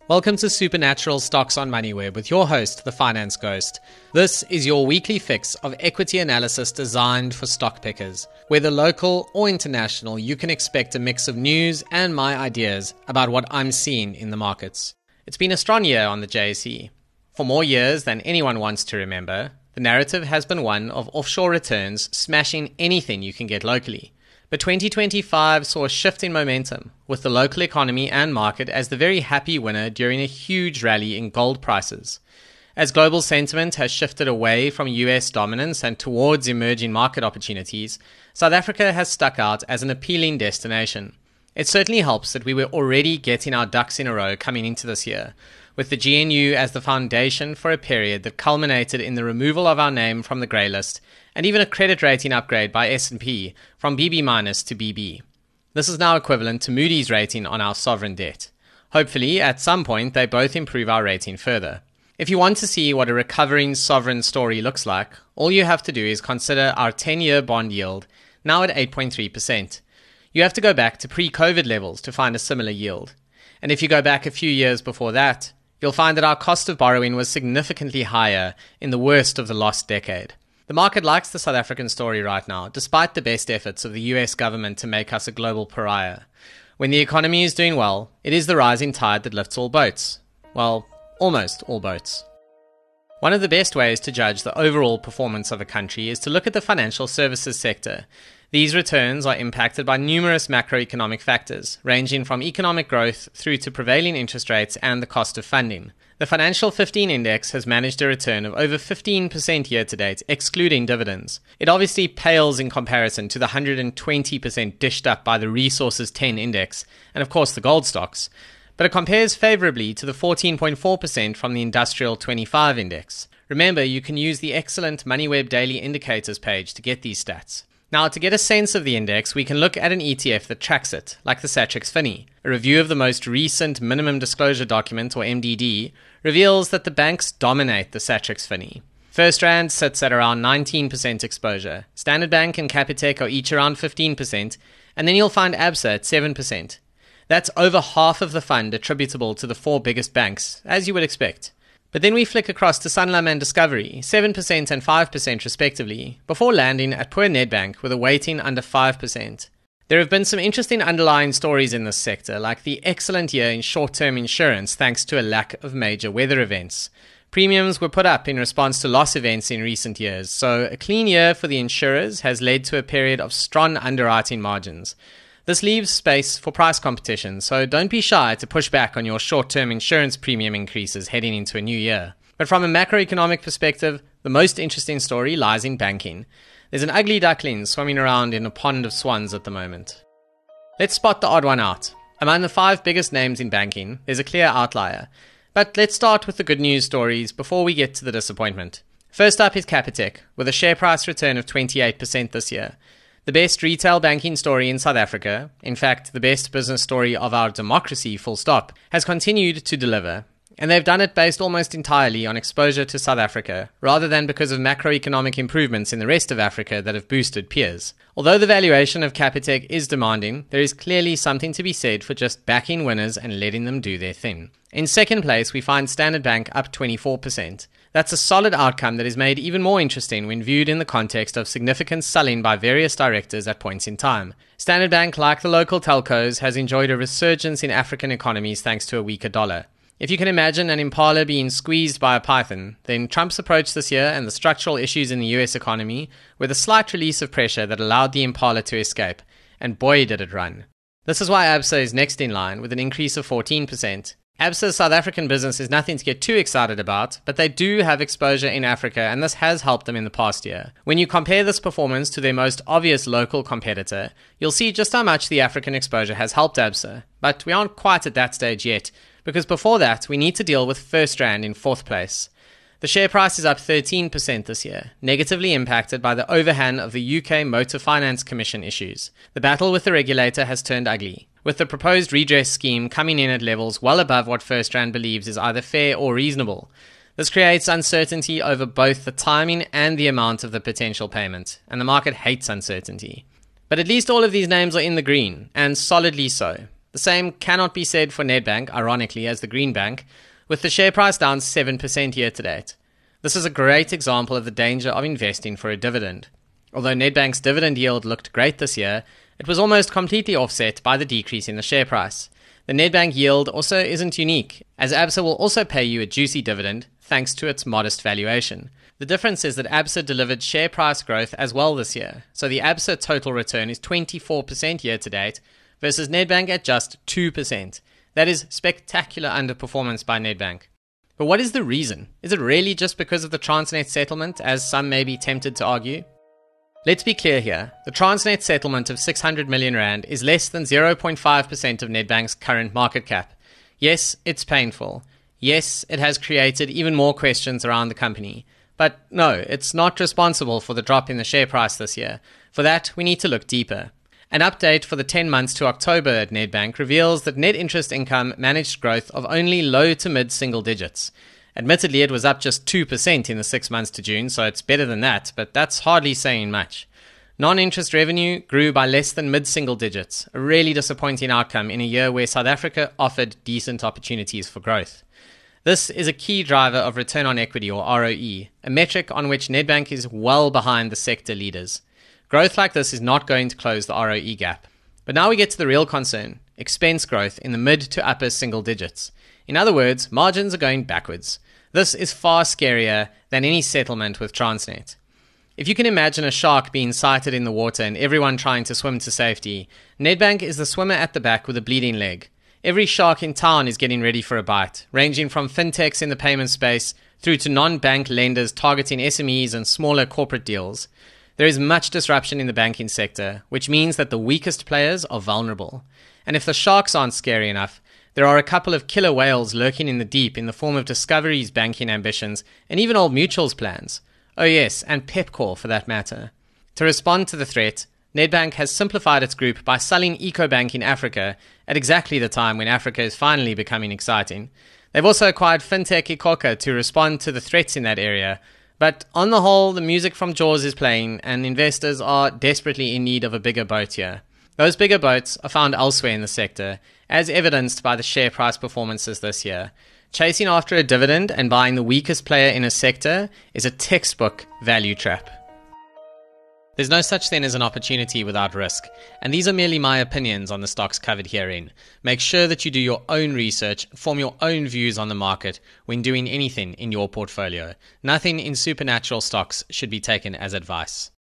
Welcome to Supernatural Stocks on MoneyWeb with your host, the Finance Ghost. This is your weekly fix of equity analysis designed for stock pickers. Whether local or international, you can expect a mix of news and my ideas about what I'm seeing in the markets. It's been a strong year on the JSE. For more years than anyone wants to remember, the narrative has been one of offshore returns smashing anything you can get locally. But 2025 saw a shift in momentum, with the local economy and market as the very happy winner during a huge rally in gold prices. As global sentiment has shifted away from US dominance and towards emerging market opportunities, South Africa has stuck out as an appealing destination. It certainly helps that we were already getting our ducks in a row coming into this year, with the GNU as the foundation for a period that culminated in the removal of our name from the grey list and even a credit rating upgrade by S&P from BB- to BB. This is now equivalent to Moody's rating on our sovereign debt. Hopefully, at some point, they both improve our rating further. If you want to see what a recovering sovereign story looks like, all you have to do is consider our 10-year bond yield, now at 8.3%. You have to go back to pre-COVID levels to find a similar yield. And if you go back a few years before that, you'll find that our cost of borrowing was significantly higher in the worst of the lost decade. The market likes the South African story right now, despite the best efforts of the US government to make us a global pariah. When the economy is doing well, it is the rising tide that lifts all boats. Well, almost all boats. One of the best ways to judge the overall performance of a country is to look at the financial services sector. These returns are impacted by numerous macroeconomic factors, ranging from economic growth through to prevailing interest rates and the cost of funding. The Financial 15 Index has managed a return of over 15% year-to-date, excluding dividends. It obviously pales in comparison to the 120% dished up by the Resources 10 Index, and of course the gold stocks, but it compares favourably to the 14.4% from the Industrial 25 Index. Remember, you can use the excellent MoneyWeb Daily Indicators page to get these stats. Now, to get a sense of the index, we can look at an ETF that tracks it, like the Satrix FINI. A review of the most recent Minimum Disclosure Document, or MDD, reveals that the banks dominate the Satrix FINI. FirstRand sits at around 19% exposure. Standard Bank and Capitec are each around 15%, and then you'll find Absa at 7%. That's over half of the fund attributable to the four biggest banks, as you would expect. But then we flick across to Sanlam and Discovery, 7% and 5% respectively, before landing at poor Nedbank with a weighting under 5%. There have been some interesting underlying stories in this sector, like the excellent year in short-term insurance thanks to a lack of major weather events. Premiums were put up in response to loss events in recent years, so a clean year for the insurers has led to a period of strong underwriting margins. This leaves space for price competition, so don't be shy to push back on your short-term insurance premium increases heading into a new year. But from a macroeconomic perspective, the most interesting story lies in banking. There's an ugly duckling swimming around in a pond of swans at the moment. Let's spot the odd one out. Among the 5 biggest names in banking, there's a clear outlier. But let's start with the good news stories before we get to the disappointment. First up is Capitec, with a share price return of 28% this year. The best retail banking story in South Africa, in fact, the best business story of our democracy, full stop, has continued to deliver. And they've done it based almost entirely on exposure to South Africa, rather than because of macroeconomic improvements in the rest of Africa that have boosted peers. Although the valuation of Capitec is demanding, there is clearly something to be said for just backing winners and letting them do their thing. In second place, we find Standard Bank up 24%. That's a solid outcome that is made even more interesting when viewed in the context of significant selling by various directors at points in time. Standard Bank, like the local telcos, has enjoyed a resurgence in African economies thanks to a weaker dollar. If you can imagine an impala being squeezed by a python, then Trump's approach this year and the structural issues in the US economy were the slight release of pressure that allowed the impala to escape, and boy did it run. This is why Absa is next in line with an increase of 14%. Absa's South African business is nothing to get too excited about, but they do have exposure in Africa and this has helped them in the past year. When you compare this performance to their most obvious local competitor, you'll see just how much the African exposure has helped Absa. But we aren't quite at that stage yet, because before that we need to deal with FirstRand in 4th place. The share price is up 13% this year, negatively impacted by the overhang of the UK Motor Finance Commission issues. The battle with the regulator has turned ugly, with the proposed redress scheme coming in at levels well above what FirstRand believes is either fair or reasonable. This creates uncertainty over both the timing and the amount of the potential payment, and the market hates uncertainty. But at least all of these names are in the green, and solidly so. The same cannot be said for Nedbank, ironically, as the green bank, with the share price down 7% year to date. This is a great example of the danger of investing for a dividend. Although Nedbank's dividend yield looked great this year, it was almost completely offset by the decrease in the share price. The Nedbank yield also isn't unique, as ABSA will also pay you a juicy dividend thanks to its modest valuation. The difference is that ABSA delivered share price growth as well this year, so the ABSA total return is 24% year to date versus Nedbank at just 2%. That is spectacular underperformance by Nedbank. But what is the reason? Is it really just because of the Transnet settlement, as some may be tempted to argue? Let's be clear here. The Transnet settlement of 600 million rand is less than 0.5% of Nedbank's current market cap. Yes, it's painful. Yes, it has created even more questions around the company. But no, it's not responsible for the drop in the share price this year. For that, we need to look deeper. An update for the 10 months to October at Nedbank reveals that net interest income managed growth of only low to mid single digits. Admittedly, it was up just 2% in the 6 months to June, so it's better than that, but that's hardly saying much. Non-interest revenue grew by less than mid-single digits, a really disappointing outcome in a year where South Africa offered decent opportunities for growth. This is a key driver of return on equity, or ROE, a metric on which Nedbank is well behind the sector leaders. Growth like this is not going to close the ROE gap. But now we get to the real concern, expense growth in the mid to upper single digits. In other words, margins are going backwards. This is far scarier than any settlement with Transnet. If you can imagine a shark being sighted in the water and everyone trying to swim to safety, Nedbank is the swimmer at the back with a bleeding leg. Every shark in town is getting ready for a bite, ranging from fintechs in the payment space through to non-bank lenders targeting SMEs and smaller corporate deals. There is much disruption in the banking sector, which means that the weakest players are vulnerable. And if the sharks aren't scary enough, there are a couple of killer whales lurking in the deep in the form of Discovery's banking ambitions and even Old Mutual's plans. Oh yes, and Pepkor for that matter. To respond to the threat, Nedbank has simplified its group by selling EcoBank in Africa at exactly the time when Africa is finally becoming exciting. They've also acquired FinTech iKhokha to respond to the threats in that area. But on the whole, the music from Jaws is playing and investors are desperately in need of a bigger boat here. Those bigger boats are found elsewhere in the sector, as evidenced by the share price performances this year. Chasing after a dividend and buying the weakest player in a sector is a textbook value trap. There's no such thing as an opportunity without risk, and these are merely my opinions on the stocks covered herein. Make sure that you do your own research, form your own views on the market when doing anything in your portfolio. Nothing in supernatural stocks should be taken as advice.